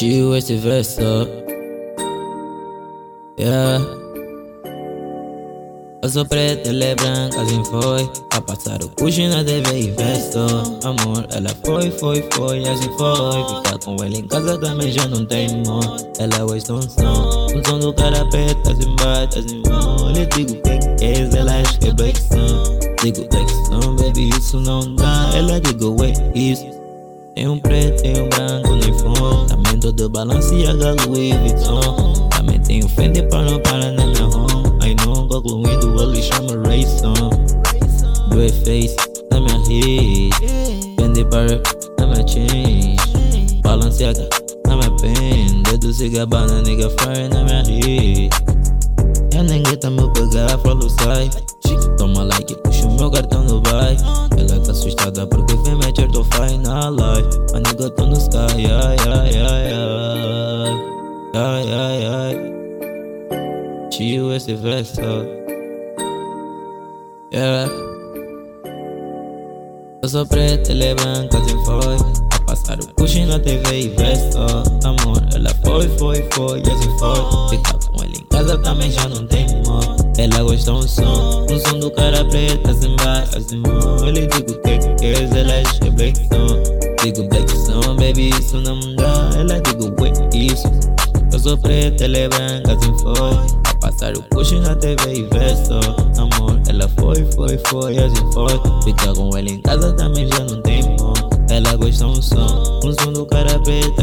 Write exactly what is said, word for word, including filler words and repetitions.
Tio, esse verso, yeah. Eu sou preto, ela é branca, assim foi. A passar o puxo na T V e verso. Amor, ela foi, foi, foi, assim foi. Ficar com ele em casa também já não tem amor. Ela hoje um som, o som do cara preto, assim bate, assim mole. Eu digo que é, ela acha que é black sun. Digo black sun, baby, isso não dá. Ela digo, ué, isso. Tem um preto, tem um branco no iPhone. Também tô de Balenciaga, Louis Vuitton. Também tem o Fendi para não parar na minha home. Aí não concluindo, ele chama Rayson. Do E-Face na minha hit, Fendi para na minha jeans, Balenciaga na minha pen. Dedo Gabbana, nigga fire na minha hit. E a ninguém tá me pegar, falo sai. Toma like, puxa o meu cartão no vai. Ela tá assustada porque vem me tô fine na live. A nigga tô no sky, ai, ai, ai, ai. Ai, ai, ai. Tio, esse verso, yeah. Eu sou preto, ele é branca, assim foi. A passar o puxo na T V e verso. Amor, ela foi, foi, foi, assim foi. Ficar com ele em casa também já não tem amor. Ela gosta um som, um som do cara preto, assim vai, assim vai. Ele digo que que é, ela acha que é black sun. Digo black sun, baby, isso não dá. Ela digo, ué, isso. Eu sou preto, ela é branca, assim foi. A passar o puxo na T V e verso. Amor, ela foi, foi, foi, assim foi. Ficar com ela em casa também já não tem amor. Ela gosta um som, um som do cara preto,